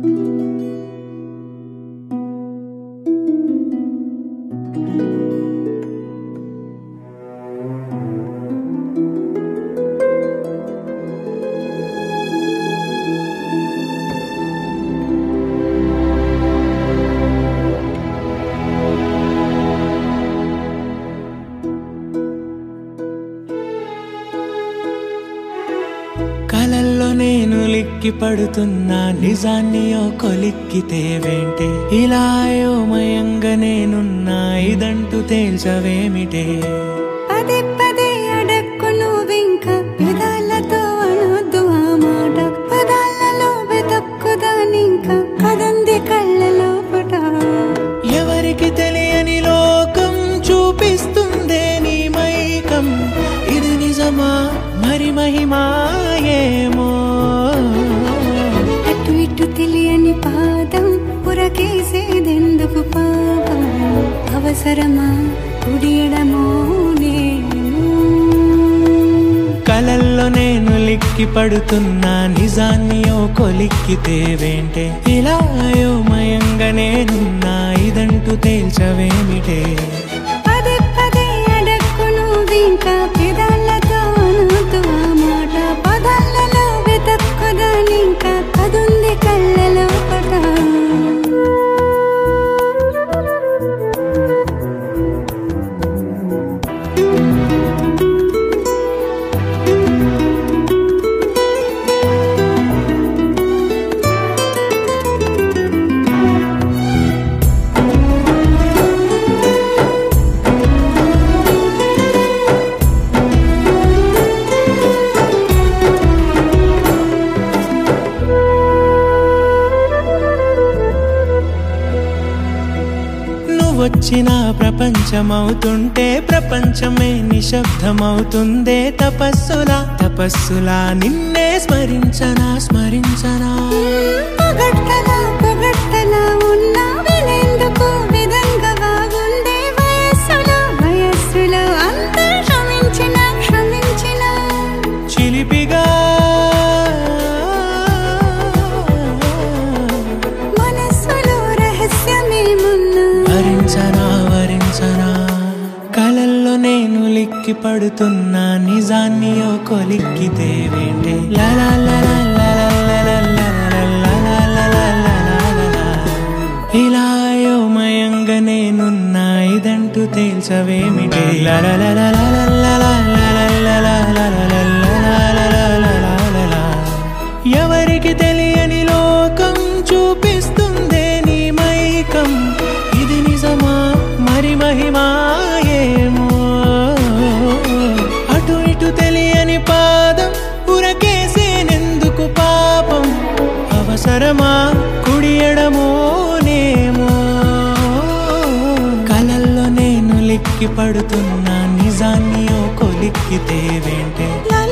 కలల్లో నేను లిక్కి పడుతున్నా నిజాన్ని ఓ కొలిక్కితే వెంటే ఇలా అయోమయంగా నేనున్నా ఇదంటూ తేల్చవేమిటే పదే పదే అడక్కు నువ్వింకా పెదాలతో అనొద్దు ఆ మాట పదాలలో వెతక్కుదానింకా కదంది కళ్ళలో పట ఎవరికి తెలియని లోకం చూపిస్తుందే నీ మైకం ఇది నిజమా మరి మహిమాయేమో అటు ఇటు తెలియని పాదం పురకేసేదెందుకు పాపం అవసరమా కుడియడమో నేను కలల్లో నేను లిక్కి పడుతున్నా నిజాన్ని ఓ కొలిక్కితే వెంటే ఇలా అయోమయంగా నేనున్నా ఇదంటూ తేల్చవేమిటే పదే పదే అడక్కు నువ్వింకా పెదాలతో అనొద్దు ఆ మాట పదాలలో వెతక్కుదానింకా కదుంది కళ్ళలో పట వచ్చిన ప్రపంచమవుతుంటే ప్రపంచమే నిశ్శబ్దమవుతుందే తపస్సులా నిన్నే స్మరించనా పొగడ్తలా ఉన్నా వినేందుకు విధంగా బాగుందే వయస్సులో అంతా క్షమించిన చిలిపిగా మనస్సులో రహస్యమేమున్నా వరించనా కలల్లో నేను లిక్కి పడుతున్నా నిజాన్ని ఓ కొలిక్కితే వెంటే ఇలా అయోమయంగా నేనున్నా ఇదంటూ తేల్చవేమిటే ఎవరికి తెలియని లోకం చూపిస్తుందే నీ మైకం ఇది నిజమా మరి మహిమాయేమో అటు ఇటు తెలియని పాదం ఉరకేసేనెందుకు పాపం అవసరమా కుడియడమో నేమో కలల్లో నేను లిక్కి పడుతున్నా నిజాన్ని ఓ కొలిక్కితే వెంటే